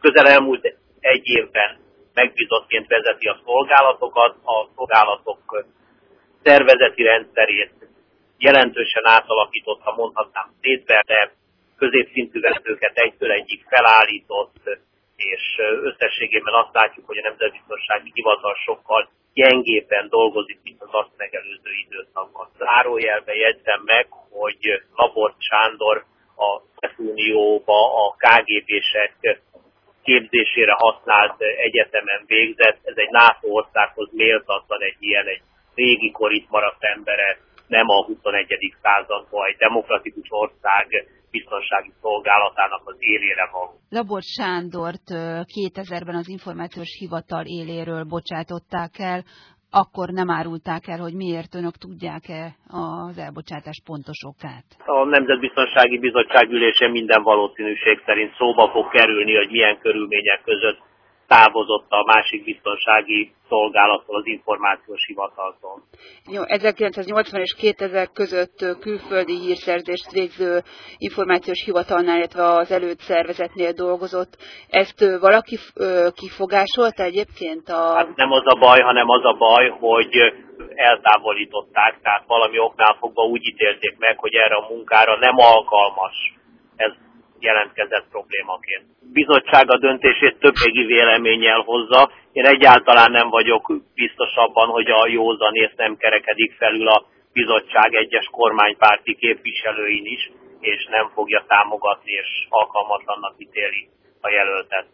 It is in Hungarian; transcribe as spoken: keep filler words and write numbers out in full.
közel elmúlt egy évben megbízottként vezeti a szolgálatokat, a szolgálatok szervezeti rendszerét jelentősen átalakította, mondhatnám szétverte, középszintű vezetőket egytől egyig felállított, és összességében azt látjuk, hogy a Nemzetbiztonsági Hivatal sokkal gyengébben dolgozik, mint az azt megelőző időszakban. Zárójelben jegyzem meg, hogy Labort Sándor a Szovjetunióba a ká gé bések képzésére használt egyetemen végzett. Ez egy NATO országhoz méltatlan egy ilyen, egy régi kor itt maradt embere, nem a huszonegyedik században egy demokratikus ország biztonsági szolgálatának az élére való. Labort Sándort kétezerben az Információs Hivatal éléről bocsátották el, akkor nem árulták el, hogy miért. Önök tudják-e az elbocsátás pontos okát? A Nemzetbiztonsági Bizottság ülésén minden valószínűség szerint szóba fog kerülni, hogy milyen körülmények között távozott a másik biztonsági szolgálattól, az Információs Hivataltól. Jó, ezerkilencszáznyolcvan és kétezer között külföldi hírszerzést végző Információs Hivatalnál, illetve az előtt szervezetnél dolgozott. Ezt valaki kifogásolta egyébként? A... Hát nem az a baj, hanem az a baj, hogy eltávolították, tehát valami oknál fogva úgy ítélték meg, hogy erre a munkára nem alkalmas. Ez jelentkezett problémaként. Bizottság a döntését többségi véleménnyel hozza. Én egyáltalán nem vagyok biztos abban, hogy a józanész nem kerekedik felül a bizottság egyes kormánypárti képviselőin is, és nem fogja támogatni és alkalmatlannak ítéli a jelöltet.